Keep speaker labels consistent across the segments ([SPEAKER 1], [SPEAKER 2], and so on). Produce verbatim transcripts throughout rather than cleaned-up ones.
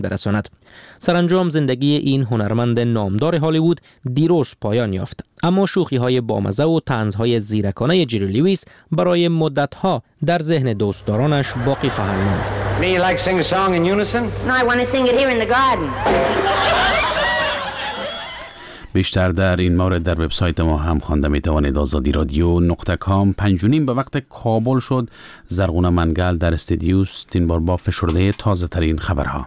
[SPEAKER 1] برساند. سرانجام زندگی این هنرمند نامدار هالیوود دیروز پایان یافت، اما شوخی‌های بامزه و طنزهای زیرکانه جری لیویس برای مدت‌ها در ذهن دوستدارانش باقی خواهند ماند.
[SPEAKER 2] Me like sing a song in unison?
[SPEAKER 3] No, I want to sing it here in the garden.
[SPEAKER 4] بیشتر در این مورد در وبسایت ما هم خوانده میتوانید. آزادی رادیو نقطه کام. پنج و نیم به وقت کابل شد. زرغونه منگل در استودیوست، این بار با فشرده تازه ترین خبرها.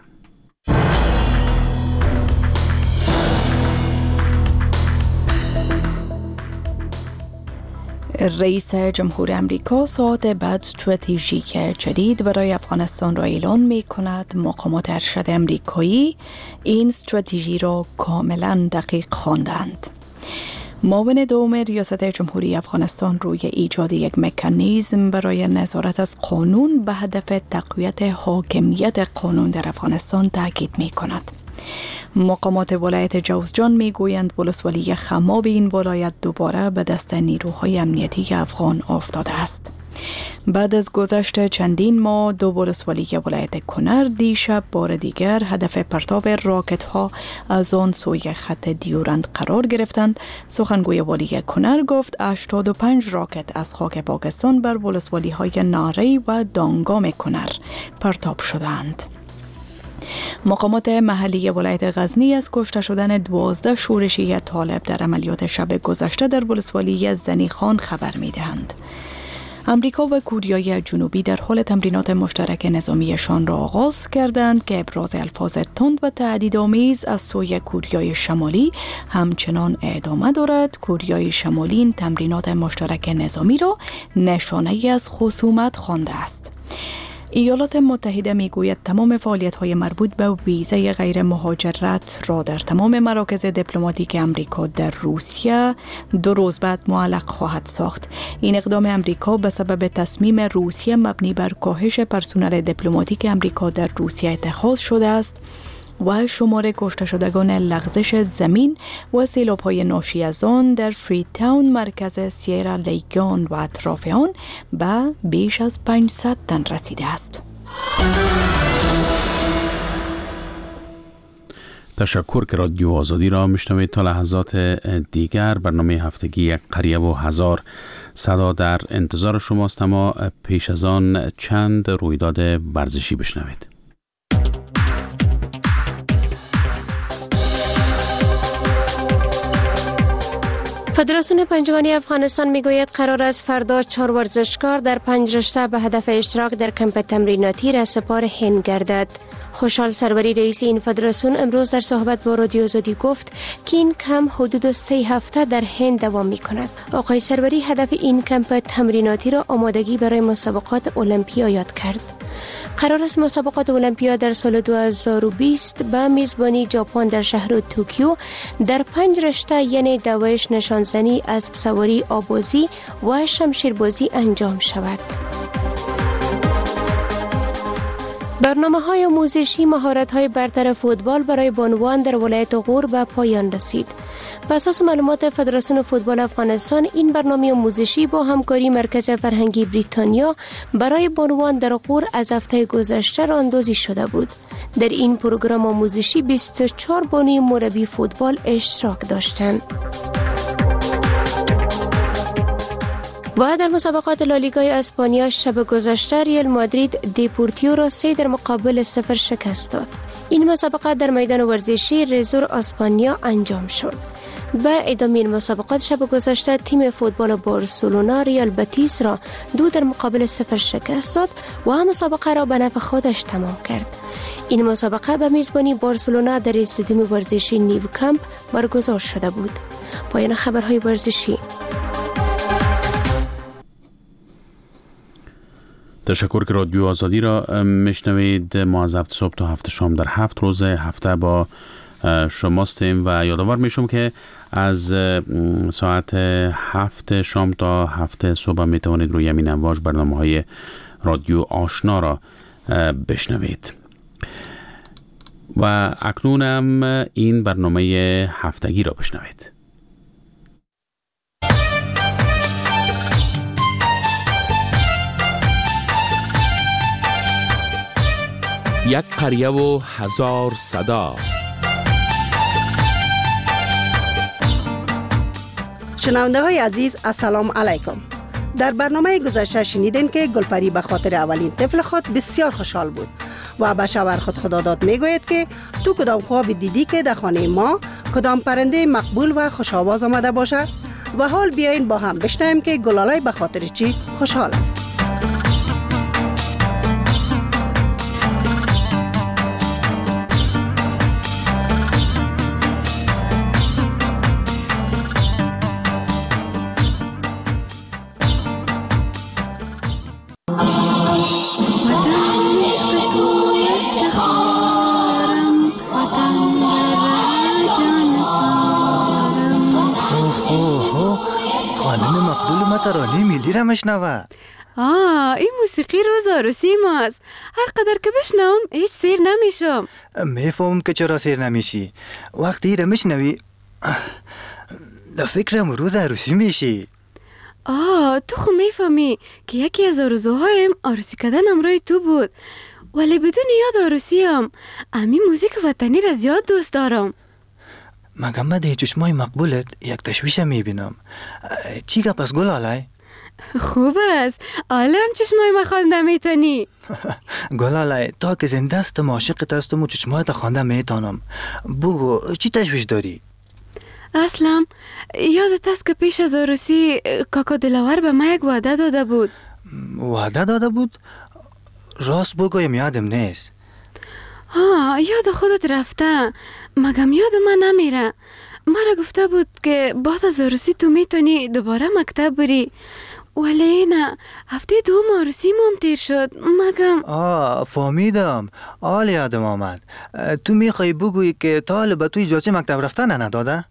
[SPEAKER 5] رئیس جمهور امریکا ساعت بعد استراتژیک جدید برای افغانستان را اعلان می کند. مقامات ارشد امریکایی این استراتژی را کاملا دقیق خواندند. معاون دوم ریاست جمهوری افغانستان روی ایجاد یک مکانیزم برای نظارت از قانون به هدف تقویت حاکمیت قانون در افغانستان تاکید می کند. مقامات ولایت جوزجان می گویند ولسوالی خماب این ولایت دوباره به دست نیروهای امنیتی افغان افتاده است. بعد از گذشت چندین ماه دو ولسوالی ولایت کنر دیشب بار دیگر هدف پرتاب راکت ها از آن سوی خط دیورند قرار گرفتند. سخنگوی والی کنر گفت هشتاد و پنج راکت از خاک پاکستان بر ولسوالی های ناری و دانگام کنر پرتاب شدند. مقامات محلی ولایت غزنی از کشته شدن دوازده شورشی طالب در عملیات شب گذشته در ولسوالی زنیخان خبر می‌دهند. امریکا و کوریای جنوبی در حال تمرینات مشترک نظامیشان را آغاز کردند که ابراز الفاظ تند و تهدیدآمیز از سوی کوریای شمالی همچنان ادامه دارد. کوریای شمالی این تمرینات مشترک نظامی را نشانه‌ای از خصومت خوانده است. ایالات متحده میگوید تمام فعالیت‌های مربوط به ویزه غیر مهاجرت را در تمام مراکز دیپلماتیک امریکا در روسیه دو روز بعد معلق خواهد ساخت. این اقدام امریکا به سبب تصمیم روسیه مبنی بر کاهش پرسنل دیپلماتیک امریکا در روسیه اتخاذ شده است و شمار کشته شدگان لغزش زمین و سیلاب‌های ناشی از آن در فری تاون مرکز سیرا لیگون و اطراف آن به بیش از پانصد تن رسیده است.
[SPEAKER 4] تشکر که رادیو آزادی را میشنوید. تا لحظات دیگر برنامه هفتگی یک قریه و هزار صدا در انتظار شماست، اما پیش از آن چند رویداد ورزشی بشنوید.
[SPEAKER 6] فدراسیون پنجگانی افغانستان میگوید قرار است فردا چهار ورزشکار در پنج رشته به هدف اشتراک در کمپ تمریناتی رهسپار هند گردد. خوشحال سروری رئیس این فدراسیون امروز در صحبت با رادیو آزادی گفت که این کمپ حدود سه هفته در هند دوام می کند. آقای سروری هدف این کمپ تمریناتی را آمادگی برای مسابقات المپیا یاد کرد. قرار است مسابقات المپیا در سال دو هزار و بیست به میزبانی ژاپن در شهر توکیو در پنج رشته یعنی دوایش، نشانزنی، اسب سواری، آبازی و شمشیربازی انجام شود. برنامه‌های آموزشی مهارت‌های برتر فوتبال برای بانوان در ولایت غور به پایان رسید. بر اساس معلومات فدراسیون فوتبال افغانستان، این برنامه آموزشی با همکاری مرکز فرهنگی بریتانیا برای بانوان در غور از هفته گذشته راهاندازی شده بود. در این پروگرام آموزشی بیست و چهار بانوی مربی فوتبال اشتراک داشتند. و در مسابقات لالیگای اسپانیا شب گذشته ریال مادرید دیپورتیو را سه در مقابل صفر شکست داد. این مسابقات در میدان ورزشی رزور اسپانیا انجام شد. به ادامه این مسابقات شب گذشته تیم فوتبال بارسلونا ریال بتیس را دو در مقابل صفر شکست داد و هم مسابقه را به نفع خودش تمام کرد. این مسابقه به میزبانی بارسلونا در استادیوم ورزشی نیو کمپ برگزار شده بود. پایان خبرهای ورزشی.
[SPEAKER 4] تشکر که رادیو آزادی را میشنوید. ما از هفت صبح تا هفت شام در هفت روز هفته با شماستیم و یادآور میشم که از ساعت هفت شام تا هفت صبح میتوانید روی همین امواج برنامه های رادیو آشنا را بشنوید. و اکنون هم این برنامه هفتگی را بشنوید.
[SPEAKER 7] یک قریه و هزار صدا.
[SPEAKER 8] شنونده های عزیز السلام علیکم. در برنامه گذشته شنیدین که گلپری به خاطر اولین طفل خود بسیار خوشحال بود و به شوهر خود خداداد میگوید که تو کدام خواب دیدی که در خانه ما کدام پرنده مقبول و خوش آواز آمده باشد؟ و حال بیاین با هم بشنویم که گلاله به خاطر چی خوشحال است.
[SPEAKER 9] ترانه ملی را مشنوه.
[SPEAKER 10] آه این موسیقی روز عروسی ماست. هر قدر که بشنوم هیچ سیر نمیشم.
[SPEAKER 9] میفهمم که چرا سیر نمیشی. وقتی را مشنوی در فکرم روز عروسی میشی.
[SPEAKER 10] آه تو خو میفهمی که یکی از آرزوهایم عروسی کردن امروی تو بود، ولی بدون یاد عروسیم. امی موزیک وطنی را زیاد دوست دارم.
[SPEAKER 9] مگم من ده چشمای مقبولت یک تشویش میبینم. چی گپ است گلاله؟
[SPEAKER 10] خوب است. حالا هم چشمای ما خوانده میتونی.
[SPEAKER 9] گلاله تا که زنده استم عاشقت هستم و چشمایت خوانده میتونم. بگو چی تشویش داری؟
[SPEAKER 10] اصلا یادت است که پیش از عروسی کاکا دلاور به من یک وعده داده بود.
[SPEAKER 9] وعده داده بود؟ راست بگویم یادم نیست.
[SPEAKER 10] ها یاد خودت رفته، مگم یاد من نمیره. مرا گفته بود که بعد از عروسی تو میتونی دوباره مکتب بری، ولی نه هفته دوم عروسی مام تیر شد. مگم
[SPEAKER 9] آه فهمیدم. حال یادم آمد. تو میخوای بگویی که طالب تو اجازه مکتب رفتن نداده؟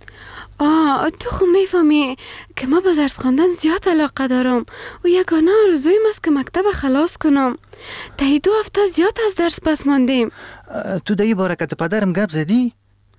[SPEAKER 10] آه تو خو میفهمی که ما به درس خواندن زیاد علاقه دارم و یگانه آرزویم است که مکتب خلاص کنم. تا دو هفته زیاد از درس پس ماندیم.
[SPEAKER 9] تو در این بارکت پدرم گپ زدی؟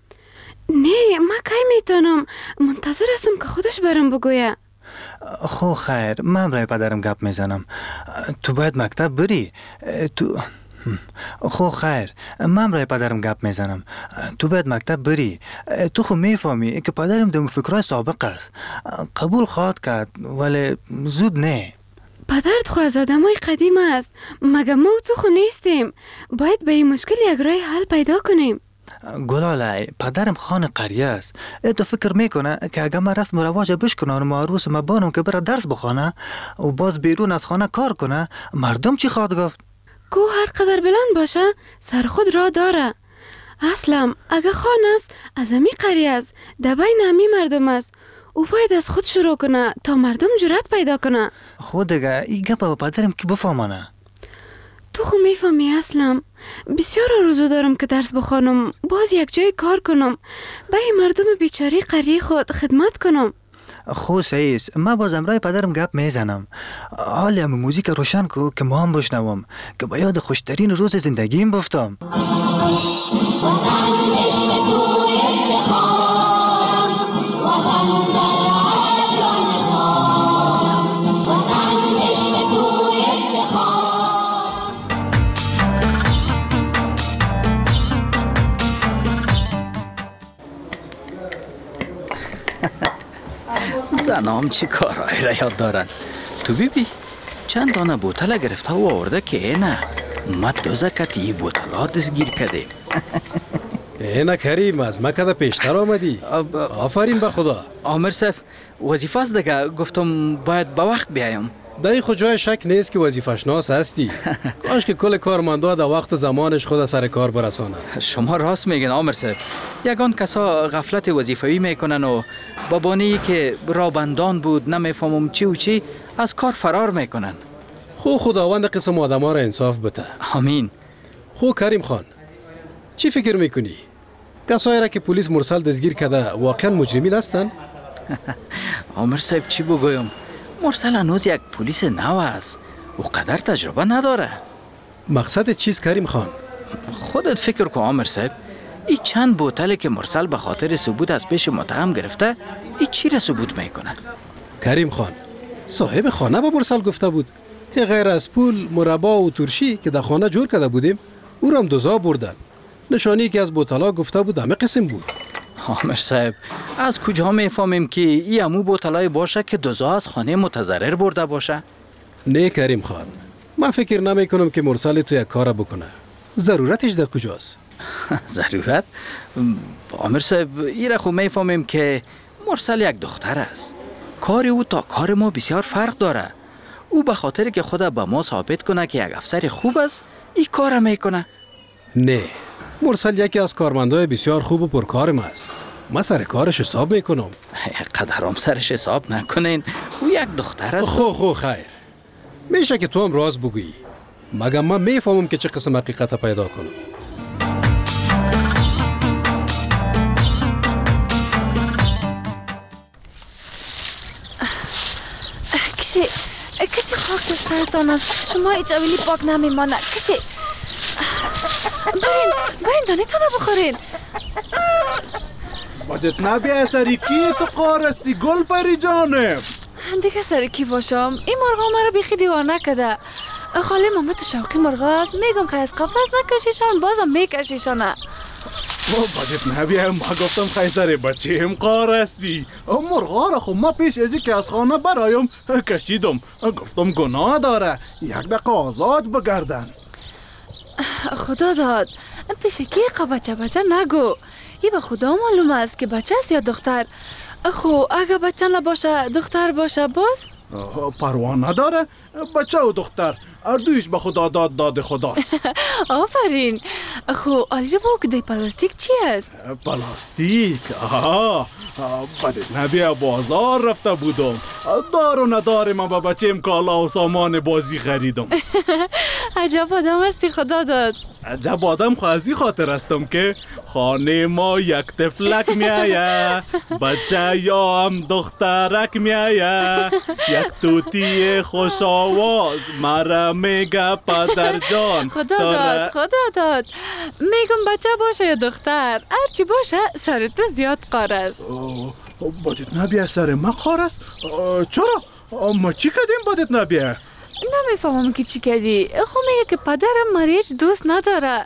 [SPEAKER 10] نه ما کی میتونم، منتظر هستم که خودش برام بگویه.
[SPEAKER 9] خو خیر من برای پدرم گپ میزنم. تو باید مکتب بری. تو خو خیر من برای پدرم گپ میزنم. تو باید مکتب بری. تو خو میفهمی که پدرم دم فکرای سابق است. قبول خواهد کرد ولی زود نه.
[SPEAKER 10] پدرت خو از آدمای قدیم است، مگه ما تو خو نیستیم. باید به این مشکل یک راه حل پیدا کنیم.
[SPEAKER 9] گلاله پدرم خان قریه است. تو فکر میکنه که اگه من رسم و رواج بشکنم و عروس مبانم که بره درس بخونه و باز بیرون از خانه کار کنه، مردم چی خواهد گفت؟
[SPEAKER 10] کو هر قدر بلند باشه سر خود را داره. اصلا اگه خان است از امی قریه است، در بین امی مردم است. او باید از خود شروع کنه تا مردم جرأت پیدا کنه.
[SPEAKER 9] خود دیگه این گپ با پدرم که بفهمانه.
[SPEAKER 10] تو خو میفهمی اصلا بسیار آرزو دارم که درس بخوانم، باز یک جای کار کنم، به این مردم بیچاره قریه خود خدمت کنم.
[SPEAKER 9] خو سعیس من باز امرای پدرم گپ میزنم. حالی هم موزیک روشن کو که ما هم بشنوم که با یاد خوشترین روز زندگیم بفتم.
[SPEAKER 11] زنام چی کارهایی را یاد دارن. تو بیبی چند دانه بوتل گرفته و آورده که نه ما دو زکتی بوتلا دستگیر کردیم.
[SPEAKER 12] اینا کریم از مکه پیشتر آمدی. آفرین به خدا.
[SPEAKER 11] آمر صاحب وظیفه است دیگه، گفتم باید با وقت بیایم.
[SPEAKER 12] دایی خود جای شک نیست که وظیفه شناس هستی. کاش که کل کارمندا در وقت زمانش خود سر کار برسانه.
[SPEAKER 11] شما راست میگن آمر صاحب. یگان کسا غفلت وظیفوی میکنن و با بانی که رابندان بود نمیفهمم چی و چی از کار فرار میکنن.
[SPEAKER 12] خو خداوند قسم آدم ها را انصاف بده.
[SPEAKER 11] آمین.
[SPEAKER 12] خو کریم خان چی فکر میکنی؟ کسایی را که پلیس مرسل دستگیر کرده واقعا مجرمین هستن؟
[SPEAKER 11] آمر صاحب چی بگویم؟ مرسل هنوز یک پلیس نو است و قدر تجربه نداره.
[SPEAKER 12] مقصد چیز کریم خان؟
[SPEAKER 11] خودت فکر کن آمر صاحب. این چند بوتلی که مرسل به خاطر ثبوت از پیش متهم گرفته این چی را ثبوت میکنه؟
[SPEAKER 12] کریم خان صاحب خانه به مرسل گفته بود که غیر از پول، مربا و ترشی که در خانه جور کرده بودیم او رم دوزا بردن. نشانی که از بوتلا گفته بود همه قسم بود.
[SPEAKER 11] عامر صاحب از کجا میفهمیم که این امو بوتلای باشه که دوزا از خانه متضرر برده باشه؟
[SPEAKER 12] نه کریم خان، من فکر نمی کنم که مرسل تو یک کار بکنه. ضرورتش در کجاست؟
[SPEAKER 11] ضرورت؟ عامر صاحب این را خو میفهمیم که مرسل یک دختر است. کار او تا کار ما بسیار فرق داره. او به خاطر که خود به ما ثابت کنه که یک افسر خوب است این کار میکنه.
[SPEAKER 12] نه، مرسل یکی از کارمندای بسیار خوب و پرکارم است. من سر کارش حساب میکنم.
[SPEAKER 11] قدرام سرش حساب نکنین، او یک دختر است.
[SPEAKER 12] خو خو خیر، میشه که تو هم راز بگویی، مگه من میفهمم که چه قسم حقیقت پیدا کنم.
[SPEAKER 10] کشی کشی خاک در سرتان است، شما هیچ اولی پاک نمیمانه. کشی برین برین دانیتان رو بخورین.
[SPEAKER 13] بدت نبیه سریکی تو قارستی گل پری جانم.
[SPEAKER 10] دیگه سرکی باشم، این مرغا مرا بیخی دیوانه کده. خاله مامت شوقی مرغا است، میگم خیلی از قفلت نکشیشان، بازم میکشیشانه.
[SPEAKER 13] بدت نبیه، ما گفتم خیلی سر بچه هم قارستی. مرغا را خب ما پیش ازی که از خانه برایم کشیدم. گفتم گناه داره، یک دقیقه آزاد بگردن.
[SPEAKER 10] خدا داد، پیش کی بچه بچه نگو. این به خدا معلوم است که بچه است یا دختر. خو اگه بچه نباشه دختر باشه باز؟
[SPEAKER 13] پروا نداره، بچه و دختر هر دویش به خدا داد داد خدا.
[SPEAKER 10] آفرین. خو آلی رو بگو که دی پلاستیک چی است؟
[SPEAKER 13] پلاستیک؟ آها، بدت نبیه بازار رفته بودم، دار و ندار من به بچه‌م کالا و سامان بازی خریدم.
[SPEAKER 10] عجب آدم هستی خدا داد.
[SPEAKER 13] عجب آدم خو از این خاطر هستم که خانه ما یک تفلک میایه، بچه یا هم دخترک میایه، یک توتی خوش آواز مرا میگه پدر جان.
[SPEAKER 10] خدا داد خدا داد، میگم بچه باشه یا دختر هرچی باشه سر تو زیاد قار است.
[SPEAKER 13] بدت نبیه سر ما قار است؟ چرا؟ ما چی کردیم بدت نبیه؟
[SPEAKER 10] نمیفهمم که چی کردی. خو میگه که پدرم مریچ دوست نداره.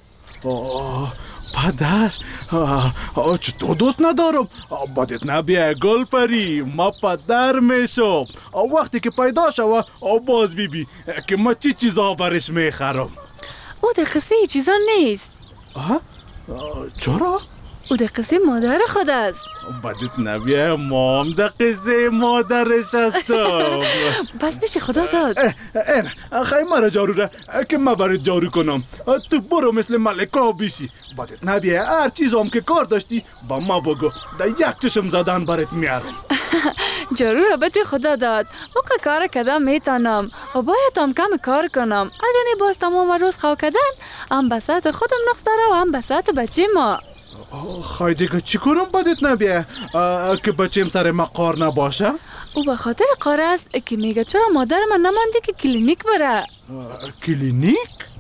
[SPEAKER 13] پدر؟ چطور دوست ندارم؟ بدت نبیه گل پری، ما پدر میشم وقتی که پیدا شوه باز بی بی که ما چی چیزا برش میخرم.
[SPEAKER 10] او ده قصه ای چیزا نیست.
[SPEAKER 13] چرا؟
[SPEAKER 10] او ده قصه مادر خود است.
[SPEAKER 13] بدت نبیه ما هم ده قصه مادرش هستم.
[SPEAKER 10] بس بشه خدا داد.
[SPEAKER 13] این خیلی مرا جارو ره که ما برای جارو کنم، تو برو مثل ملکا بیشی. بدت نبیه هر چیز هم که کار داشتی با ما بگو، ده یک چشم زدن برات میارم.
[SPEAKER 10] جارو را بهت خدا داد، موقع کار کدام میتانم و باید هم کم کار کنم. اگر نی باز تمام روز خوا کدن هم بسات خودم نقص داره و هم بسات بچه ما.
[SPEAKER 13] خواهی دیگه چی کنم بدت نبیه که بچیم سر ما قار نباشه؟
[SPEAKER 10] او به خاطر قار است که میگه چرا مادر من نمانده که کلینیک بره.
[SPEAKER 13] کلینیک؟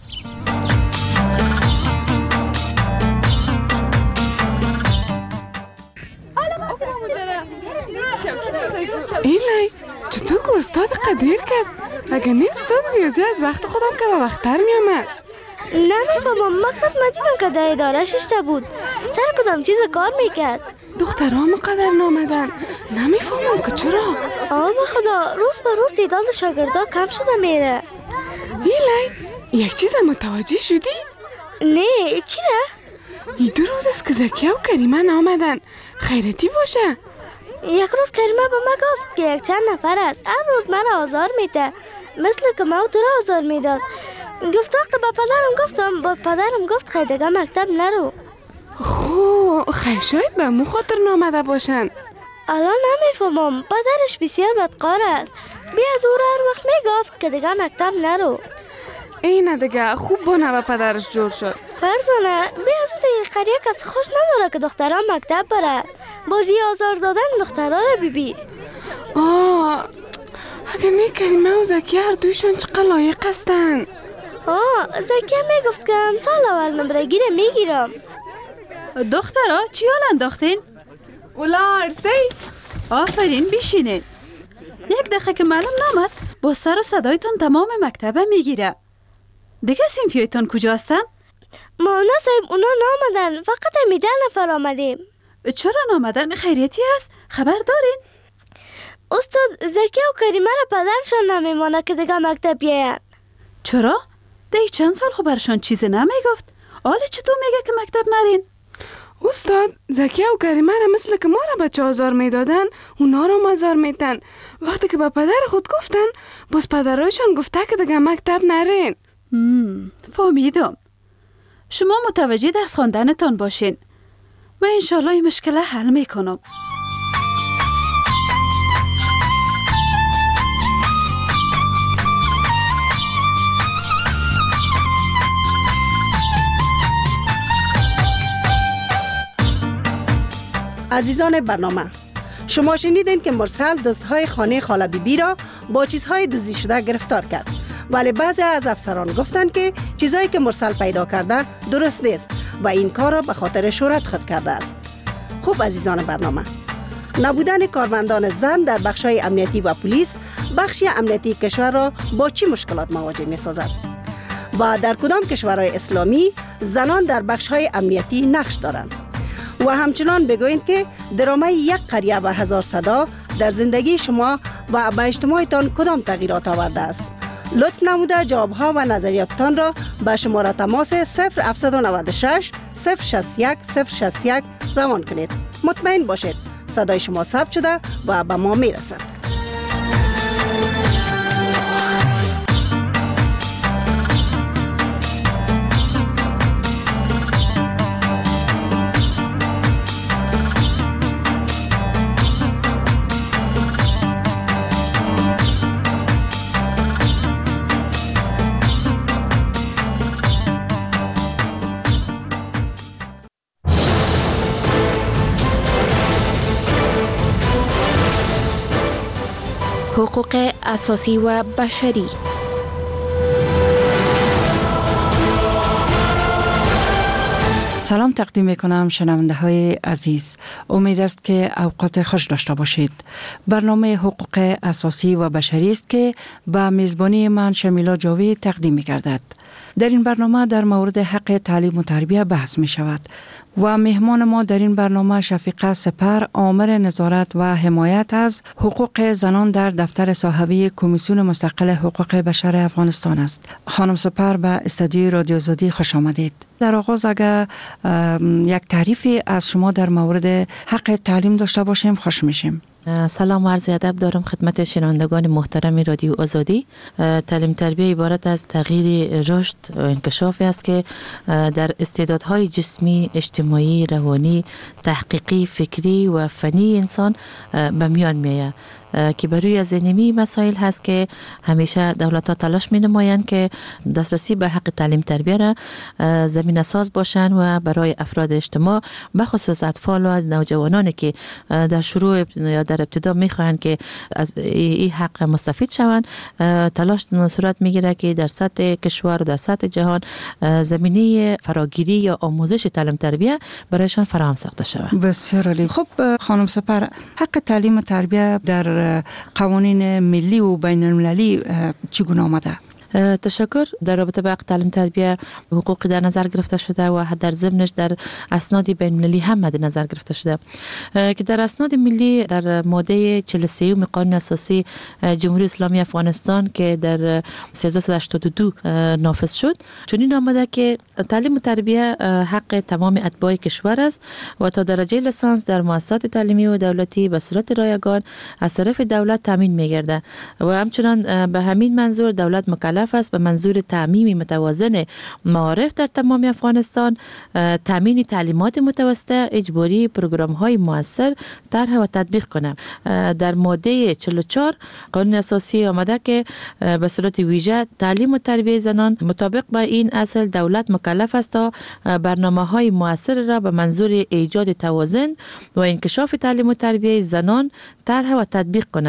[SPEAKER 14] ایلی چطور که استاد قدیر کرد؟ اگر نیم استاد ریاضی از وقت خودم که وقتتر میامد.
[SPEAKER 3] نمیفهمم، مقصد من دیدم که در اداره ششته بود، سر کدام چیز کار میکرد.
[SPEAKER 14] دخترها مقدر نامدن، نمیفهمم که چرا.
[SPEAKER 3] آه بخدا، روز به روز تعداد شاگردا کم شده میره.
[SPEAKER 14] ایلی یک چیز متوجه شدی؟
[SPEAKER 3] نه، چی را؟
[SPEAKER 14] ای دو روز است که زکیه و کریمه نامدن، خیرتی باشه.
[SPEAKER 3] یک روز کریمه به من گفت که یک چند نفر است هر روز من آزار میده، مثل که ما تو را آزار میداد. گفت وقت با پدرم گفتم، باز پدرم گفت خیلی دیگه مکتب نرو.
[SPEAKER 14] خو خیلی شاید به مو خاطر نامده باشن.
[SPEAKER 3] الان نمیفهمم، پدرش بسیار بدقار است، بیا از او را هر وقت میگفت که دیگه مکتب نرو.
[SPEAKER 14] اینه دیگه خوب با نوه پدرش جور شد.
[SPEAKER 3] فرزانه بیا از او دیگه قریه کسی خوش نداره که دختران مکتب بره، بازی آزار دادن دختران را بی بی.
[SPEAKER 14] آه اگه نه کریمه و زکیه هر دویشون چقدر لایق هستن.
[SPEAKER 3] آه زکیه میگفت که امسال اول نمره گیره میگیرم.
[SPEAKER 15] دخترها چی حال انداختین؟
[SPEAKER 14] اولا عرصه.
[SPEAKER 15] آفرین بیشینین. یک دقیقه که معلوم نامد با سر و صدایتون تمام مکتبه میگیره. دیگه سینفیایتون کجا هستن؟
[SPEAKER 3] مانا صاحب اونا نامدن، فقط همی ده نفر آمدیم.
[SPEAKER 15] چرا نامدن؟ خیریتی است؟ خبر دارین؟
[SPEAKER 3] استاد زکی و کریمه را پدرشان نمیمانه که دیگه مکتب بیاین.
[SPEAKER 15] چرا؟ ده چند سال خب برشان چیزی نمیگفت. حالا چطور میگه که مکتب نرین؟
[SPEAKER 14] استاد زکیه و کریمه را مثل که ما را بچه آزار میدادن اونا را مزار میتن. وقتی که با پدر خود گفتن باز پدرایشان گفته که دیگه مکتب نرین.
[SPEAKER 15] فهمیدم. شما متوجه درس خواندنتان باشین. من انشالله این مشکل حل میکنم.
[SPEAKER 8] عزیزان برنامه، شما شنیدین که مرسل دزدهای خانه خاله بیبی را با چیزهای دزدی شده گرفتار کرد، ولی بعضی از افسران گفتند که چیزهایی که مرسل پیدا کرده درست نیست و این کار را به خاطر شهرت خود کرده است. خوب عزیزان برنامه، نبودن کارمندان زن در بخش‌های امنیتی و پلیس بخشی امنیتی کشور را با چی مشکلات مواجه می‌سازد و در کدام کشورهای اسلامی زنان در بخش‌های امنیتی نقش دارند؟ و همچنان بگویید که درامه یک قریه و هزار صدا در زندگی شما و به اجتماعتان کدام تغییرات آورده است؟ لطف نموده جوابها و نظریاتتان را به شماره تماس صفر هفتصد و نود و شش صفر شصت و یک صفر شصت و یک روان کنید. مطمئن باشید صدای شما ثبت شده و به ما میرسد.
[SPEAKER 6] حقوق اساسی و بشری.
[SPEAKER 16] سلام تقدیم میکنم شنونده های عزیز. امید است که اوقات خوش داشته باشید. برنامه حقوق اساسی و بشری است که به میزبانی من شمیلا جاوید تقدیم می‌گردد. در این برنامه در مورد حق تعلیم و تربیت بحث می شود و مهمان ما در این برنامه شفیقه سپر، آمر نظارت و حمایت از حقوق زنان در دفتر صاحبه کمیسیون مستقل حقوق بشر افغانستان است. خانم سپر به استودیوی رادیو آزادی خوش آمدید. در آغاز اگر یک تعریفی از شما در مورد حق تعلیم داشته باشیم خوش میشیم.
[SPEAKER 17] سلام و عرض ادب دارم خدمت شنوندگان محترم رادیو آزادی. تعلیم تربیت عبارت از تغییر رشد و انکشافی است که در استعدادهای جسمی، اجتماعی، روانی، تحقیقی، فکری و فنی انسان به میان میآید که بروی از اینمی مسائل هست که همیشه دولت ها تلاش می نمایند که دسترسی به حق تعلیم تربیت را زمینه ساز باشند و برای افراد اجتماع بخصوص اطفال و نوجوانانی که در شروع یا در ابتدا می خواهند که از این حق مستفید شوند تلاش صورت می گیره که در سطح کشور و در سطح جهان زمینه فراگیری یا آموزش تعلیم تربیت برایشان فراهم ساخته شود.
[SPEAKER 16] بسیار عالی. خب خانم سپر، حق تعلیم تربیت در قوانین ملی و بین المللی چگونه آمده؟
[SPEAKER 17] تشکر. در رابطه با حق تعلیم تربیت حقوقی در نظر گرفته شده و در ضمنش در اسناد بین المللی هم مد نظر گرفته شده که در اسناد ملی در ماده چهل و سه قانون اساسی جمهوری اسلامی افغانستان که در سیزده هشتاد و دو نافذ شد چنین آمده که تعلیم و تربیت حق تمام اتباع کشور است و تا درجه لیسانس در مؤسسات تعلیمی و دولتی به صورت رایگان از طرف دولت تامین می‌گردد و همچنان به همین منظور دولت مکلف است به منظور تعمیم متوازن معارف در تمام افغانستان تامین تعلیمات متوسطه اجباری پروگرام‌های مؤثر طرح و تطبیق کنه. در ماده چهل و چهار قانون اساسی آمده که به صورت ویژه تعلیم و تربیت زنان مطابق با این اصل دولت مکلف است تا برنامه‌های مؤثر را به منظور ایجاد توازن و انکشاف تعلیم و تربیت زنان طرح و تطبیق کنه.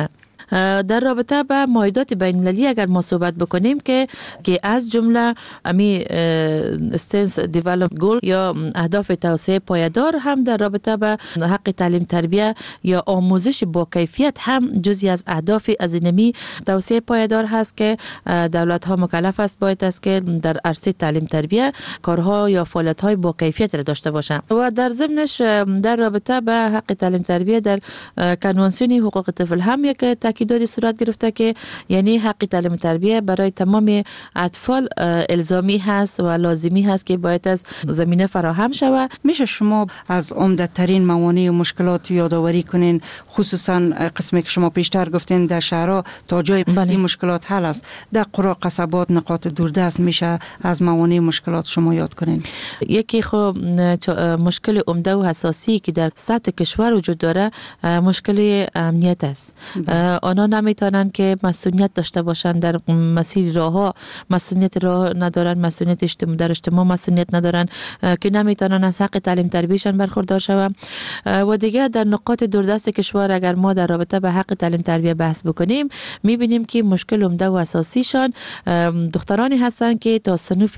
[SPEAKER 17] در رابطه با مایدات بین المللی اگر ما صحبت بکنیم که که از جمله امی استنس دیولپ گول یا اهداف توسعه پایدار هم در رابطه با حق تعلیم تربیه یا آموزش با کیفیت هم جزئی از اهداف از اینمی توسعه پایدار هست که دولت ها مکلف است باید است که در عرصه تعلیم تربیه کارها یا فعالیت های با کیفیت را داشته باشند. و در ضمنش در رابطه با حق تعلیم تربیه در کنوانسیون حقوق طفل هم یک تاکیداتی صورت گرفته که یعنی حق تعلیم تربیه برای تمام اطفال الزامی هست و لازمی هست که باید از زمینه فراهم شود.
[SPEAKER 16] میشه شما از عمده ترین موانع و مشکلات یادآوری کنین، خصوصا قسمی که شما پیشتر گفتین در شهرها تا جای بله. این مشکلات حل است، در قرى قصبات نقاط دوردست میشه از موانع مشکلات شما یاد کنین؟
[SPEAKER 17] یکی خب مشکل عمده و حساسی که در سطح کشور وجود داره مشکل امنیت است. آنها نمیتونن که مسئولیت داشته باشند در مسیر راه ها، مسئولیت راه ندارن، مسئولیت اجتماع در اجتماع مسئولیت ندارن که نمیتونن از حق تعلیم تربیهشان برخوردار شوند. و دیگه در نقاط دوردست کشور اگر ما در رابطه به حق تعلیم تربیه بحث بکنیم میبینیم که مشکل عمده و اساسیشان دخترانی هستند که تا صنف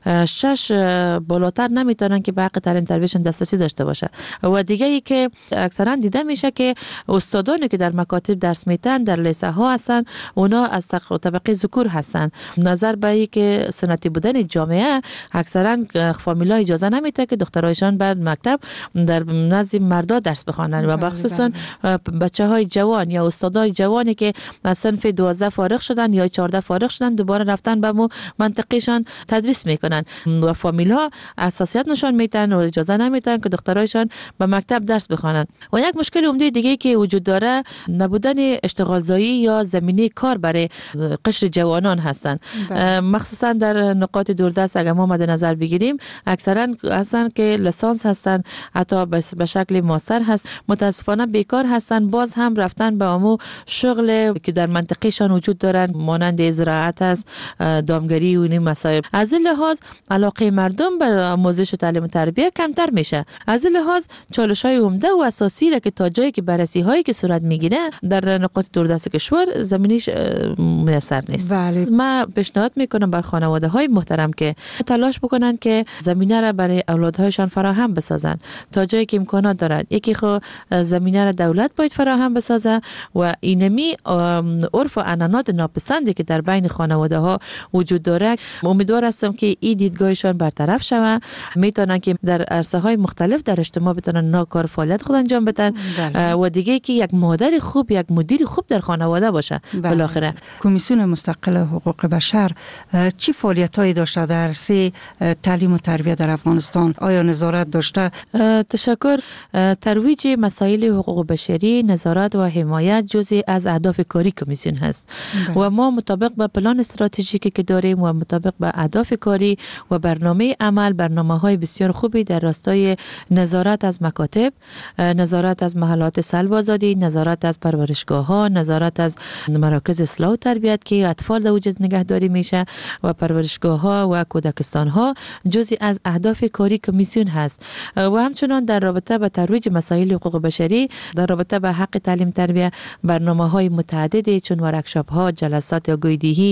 [SPEAKER 17] شش بالاتر نمیتونن که به حق تعلیم تربیهشان دسترسی داشته باشه. و دیگه ای که اکثرا دیده میشه که استادانی که در مکاتب درس میتن در لیسه ها هستن اونا از طبقه ذکور هستن. نظر به ای که سنتی بودن جامعه اکثرا فامیلا اجازه نمیده که دخترایشان بعد مکتب در نزد مردا درس بخوانن و بخصوصا بچه های جوان یا استادای جوانی که از صنف دوازده فارغ شدن یا چهارده فارغ شدن دوباره رفتن به مو منطقهشان تدریس میکنن و فامیلا اساسیت نشان میدن و اجازه نمیدن که دخترایشان به مکتب درس بخوانن. و یک مشکل عمده دیگه که وجود داره نبودن اشتغال زایی یا زمینه کار برای قشر جوانان هستند. مخصوصا در نقاط دوردست اگر ما مد نظر بگیریم اکثرا هستن که لیسانس هستن، حتی به شکل ماستر هست، متاسفانه بیکار هستن، باز هم رفتن به امو شغل که در منطقهشان وجود دارن مانند زراعت است، دامگری و این مسائل. از این لحاظ علاقه مردم به آموزش و تعلیم و تربیه کمتر میشه. از این لحاظ چالش‌های عمده و اساسی را که تا جایی که بررسی هایی که صورت میگیره در نقاط دوردست کشور زمینیش میسر نیست. بله. ما پیشنهاد میکنم بر خانواده های محترم که تلاش بکنن که زمینه را برای اولادهایشان فراهم بسازن تا جایی که امکانات دارن. یکی خو زمینه را دولت باید فراهم بسازه و اینمی عرف و عنعنات ناپسندی که در بین خانواده ها وجود داره امیدوار هستم که این دیدگاهشان برطرف شود، میتونن که در عرصه های مختلف در اجتماع بتونن ناکار فعالیت خود انجام بدن. بله. و دیگه که یک مادر خوب یک مدیر خوب در خانواده باشه. بله. بالاخره
[SPEAKER 16] کمیسیون مستقل حقوق بشر چی فعالیتایی داشته در عرصه تعلیم و تربیت در افغانستان؟ آیا نظارت داشته؟
[SPEAKER 17] تشکر. ترویج مسائل حقوق بشری، نظارت و حمایت جزئی از اهداف کاری کمیسیون هست. بله. و ما مطابق با پلان استراتژیکی که داریم و مطابق با اهداف کاری و برنامه عمل برنامه‌های بسیار خوبی در راستای نظارت از مکاتب، نظارت از محلات سلب آزادی، نظارت از پرورشگاه‌ها، نظارت از مراکز اصلاح و تربیت که اطفال در وجود نگهداری میشه و پرورشگاه‌ها و کودکستان‌ها جزئی از اهداف کاری کمیسیون هست. و همچنان در رابطه با ترویج مسائل حقوق بشری در رابطه با حق تعلیم تربیت برنامه‌های متعددی چون ورکشاپ‌ها، جلسات یاگویدهی،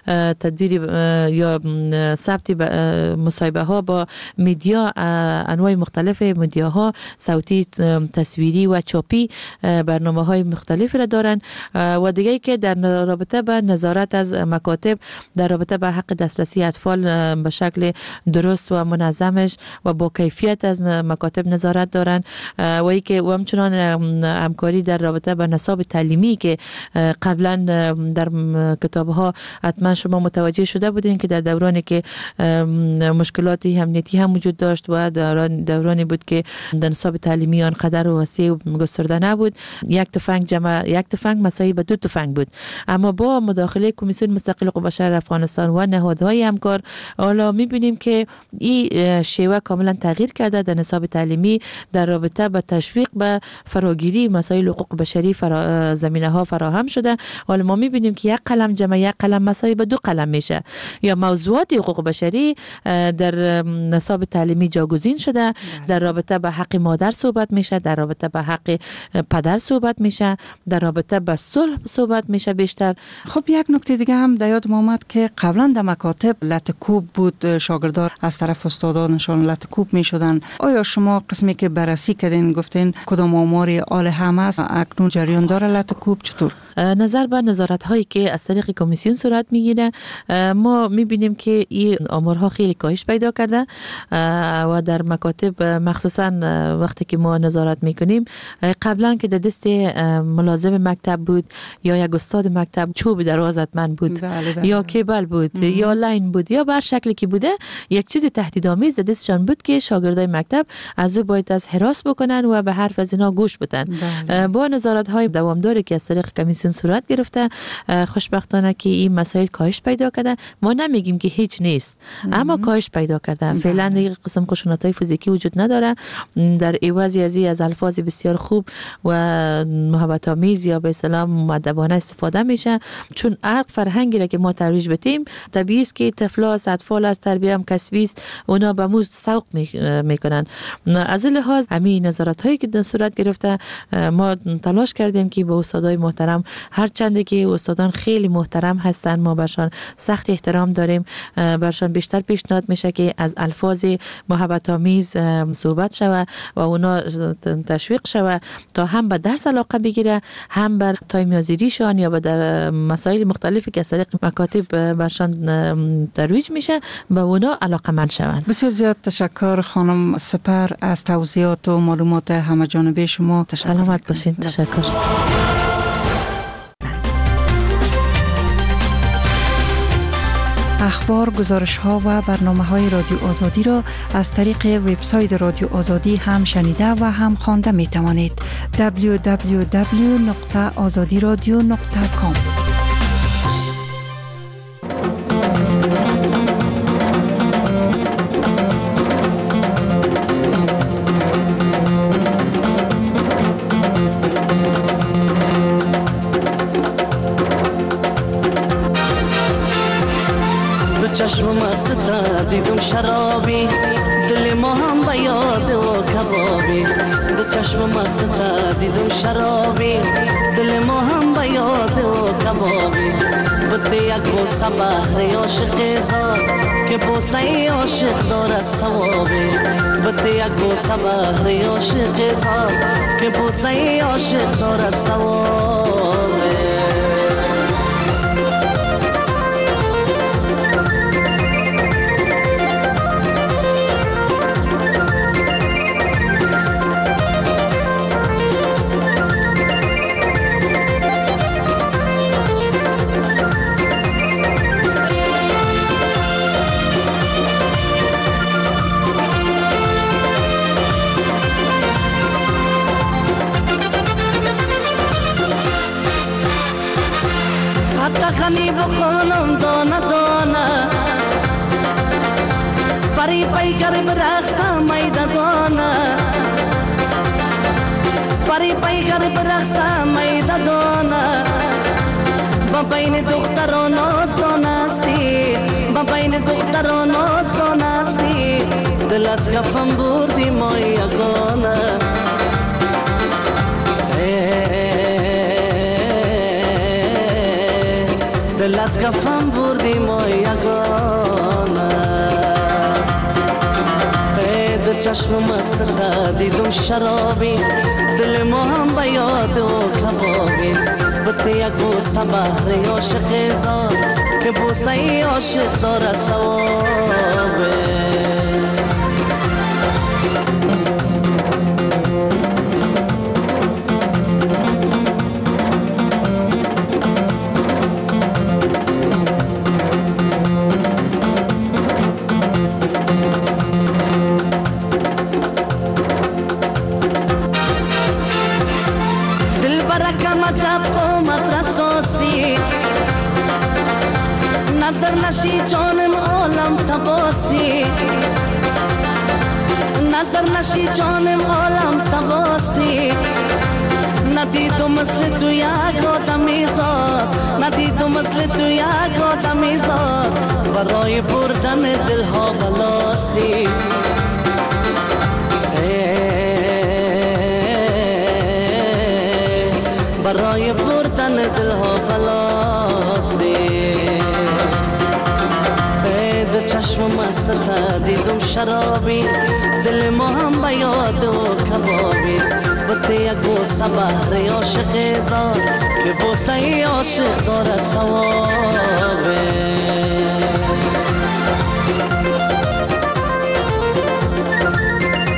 [SPEAKER 17] تدبیر یا ثبت مصاحبه‌ها با میدیا، انواع مختلف میدیاها، صوتی، تصویری و چاپی برنامه‌های مختلفی را دارن. و دیگه که در رابطه با نظارت از مکاتب در رابطه با حق دسترسی اطفال به شکل درست و منظمش و با کیفیت از مکاتب نظارت دارن. و ای که و همچنان همکاری در رابطه با نصاب تعلیمی که قبلا در کتاب‌ها حتما شما متوجه شده بودین که در دورانی که مشکلاتی امنیتی هم وجود داشت و دورانی بود که در نصاب تعلیمی آنقدر وسیع و گسترده نبود، یک تفنگ جمع یک تفنگ مساوی به دو تفنگ بود. اما با مداخله کمیسیون مستقل حقوق بشر افغانستان و نهادهای همکار حالا می‌بینیم که این شیوه کاملا تغییر کرده. در نصاب تعلیمی در رابطه با تشویق به فراگیری مسائل حقوق بشری فرا... زمینه‌ها فراهم شده. حالا ما می‌بینیم که یک قلم جمع یک قلم مساوی به دو قلم میشه. یا موضوعات حقوق بشری در نصاب تعلیمی جاگزین شده. در رابطه با حق مادر صحبت میشه، در رابطه با حق پدر صحبت میشه، در رابطه رابطه به صلح صحبت میشه بیشتر.
[SPEAKER 16] خب یک نکته دیگه هم در یاد آمد که قبلا در مکاتب لطکوب بود، شاگردان از طرف استادانشان لطکوب می شدن. آیا شما قسمی که بررسی کردین گفتین کدام آماری آل هم است، اکنون جریان داره لطکوب چطور؟
[SPEAKER 17] نظر به نظارت هایی که از طریق کمیسیون صورت میگیره ما میبینیم که این آمارها خیلی کاهش پیدا کرده و در مکاتب مخصوصا وقتی که ما نظارت میکنیم قبلا که در دست ملازم مکتب بود یا یک استاد مکتب چوب دروازتمند بود بله بله. یا کیبل بود مم. یا لاین بود یا به هر شکلی که بوده یک چیز تهدیدآمیز در دستشان بود که شاگردای مکتب از او باید از هراس بکنن و به حرف از اینا گوش بدن. بله. با نظارت های دوامداری که از طریق کمیسیون صورت گرفته خوشبختانه که این مسائل کاهش پیدا کرده. ما نمیگیم که هیچ نیست مم. اما کاهش پیدا کرده. فعلا دیگه قسم خشونت‌های فیزیکی وجود نداره، در عوضی از از الفاظ بسیار خوب و محبت آمیز یا به اصطلاح مؤدبانه استفاده میشه، چون هر فرهنگی را که ما ترویج بدیم طبیعی است که طفلا از اطفال از تربیه هم کسبی است، اونا به مو سوق میکنن. از این لحاظ همین نظارت هایی که در صورت گرفته ما تلاش کردیم که با استادای محترم، هر چند که استادان خیلی محترم هستن ما برشان سخت احترام داریم، برشان بیشتر پیشنهاد میشه که از الفاظ محبت آمیز صحبت شوه و اونا تشویق شوه تا هم به درس علاقه بگیره، هم بر تایم یازیریشان یا به در مسائل مختلفی که از طریق مکاتب برشان ترویج میشه به اونا علاقه مند شوند.
[SPEAKER 16] بسیار زیاد تشکر خانم سپر از توضیحات و معلومات همه جانبه شما.
[SPEAKER 17] سلامت باشین. تشکر.
[SPEAKER 16] اخبار، گزارش ها و برنامه های رادیو آزادی را از طریق وبسایت رادیو آزادی هم شنیده و هم خوانده می توانید. دبلیو دبلیو دبلیو نقطه آزادی رادیو نقطه کام.
[SPEAKER 18] چشم مست تا دیدم شرابی، دل ما هم به یاد و کبابی. دو چشم مست تا دیدم شرابی، دل ما هم به یاد و کبابی. بده یک بوسه بهر عاشق زاد که بوسه عاشق دارد ثوابی. بده یک بوسه بهر عاشق زاد که بوسه عاشق دارد ثوابی. خانی بخونم دانه دانه پری پی گر برقصم میده دانه پری پی گر برقصم میده دانه با بین دختران آسان استی با بین دختران آسان استی دل از کفم بردی ما یگانه دل از کفم بردی ما یگانه دو چشم مست دیدم شرابی دل ما هم به یاد و کبابی بده یک بوسه بهر عاشق زاد که بوسه عاشق دارد ثوابه نظر نشی جانم عالم تباستی نظر نشی جانم عالم تباستی ندیدم مثل تو یک آدمی زاد ندیدم مثل تو یک آدمی زاد برای بردن دلها بلاستی برای بردن کردن دل ها بلاستی دو چشم مست دیدم شرابی دل ما هم به یاد و کبابی بطه یک بوسه بهر عاشق زاد که بوسه ای عاشق دارد ثوابه